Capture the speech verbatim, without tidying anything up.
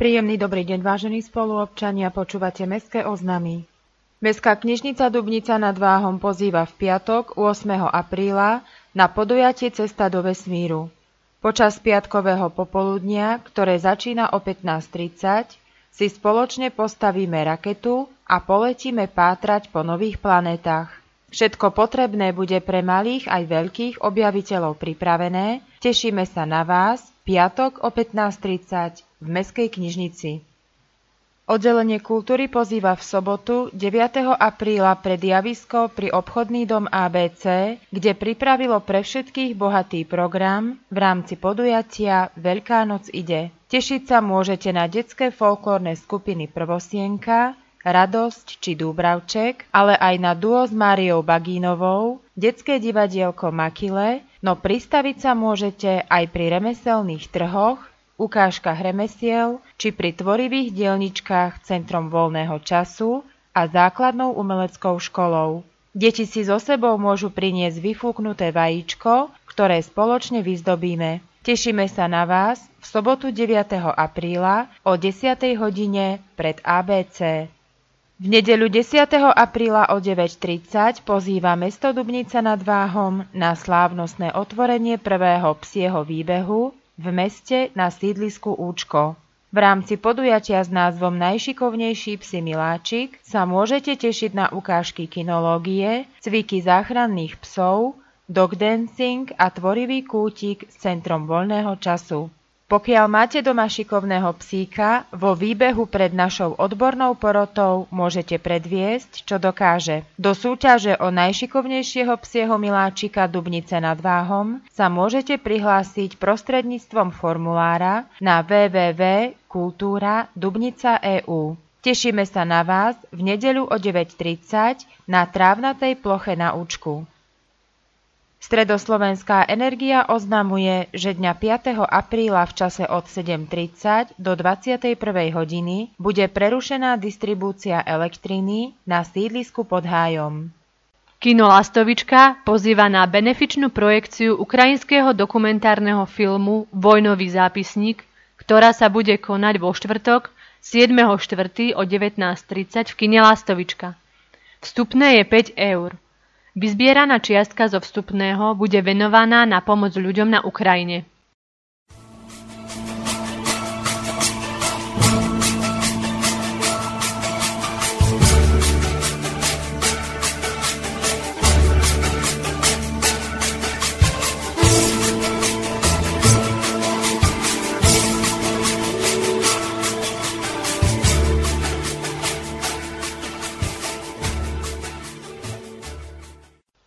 Príjemný dobrý deň, vážení spoluobčania, počúvate Mestské oznamy. Mestská knižnica Dubnica nad Váhom pozýva v piatok ôsmeho apríla na podujatie Cesta do vesmíru. Počas piatkového popoludnia, ktoré začína o pätnásť tridsať, si spoločne postavíme raketu a poletíme pátrať po nových planetách. Všetko potrebné bude pre malých aj veľkých objaviteľov pripravené. Tešíme sa na vás piatok o pätnásť tridsať v Mestskej knižnici. Oddelenie kultúry pozýva v sobotu deviateho apríla pred javisko pri obchodný dom á bé cé, kde pripravilo pre všetkých bohatý program v rámci podujatia Veľká noc ide. Tešiť sa môžete na detské folklórne skupiny Prvosienka, Radosť či Dúbravček, ale aj na duo s Máriou Bagínovou, detské divadielko Makile, no pristaviť sa môžete aj pri remeselných trhoch, ukážkach remesiel či pri tvorivých dielničkách Centrom voľného času a základnou umeleckou školou. Deti si so sebou môžu priniesť vyfúknuté vajíčko, ktoré spoločne vyzdobíme. Tešíme sa na vás v sobotu deviateho apríla o desiatej hodine pred á bé cé. V nedeľu desiateho apríla o deväť tridsať pozýva mesto Dubnica nad Váhom na slávnostné otvorenie prvého psieho výbehu v meste na sídlisku Účko. V rámci podujatia s názvom Najšikovnejší psi miláčik sa môžete tešiť na ukážky kinológie, cviky záchranných psov, dog dancing a tvorivý kútik s Centrom voľného času. Pokiaľ máte doma šikovného psíka, vo výbehu pred našou odbornou porotou môžete predviesť, čo dokáže. Do súťaže o najšikovnejšieho psieho miláčika Dubnice nad Váhom sa môžete prihlásiť prostredníctvom formulára na w w w bodka kultúra dubnica bodka e u. Tešíme sa na vás v nedeľu o deväť tridsať na trávnatej ploche na Účku. Stredoslovenská energia oznamuje, že dňa piateho apríla v čase od sedem tridsať do dvadsiatej prvej hodiny bude prerušená distribúcia elektriny na sídlisku pod Hájom. Kino Lastovička pozýva na benefičnú projekciu ukrajinského dokumentárneho filmu Vojnový zápisník, ktorá sa bude konať vo štvrtok siedmeho štvrtého o devätnásť tridsať v kine Lastovička. Vstupné je päť eur. Vyzbieraná čiastka zo vstupného bude venovaná na pomoc ľuďom na Ukrajine.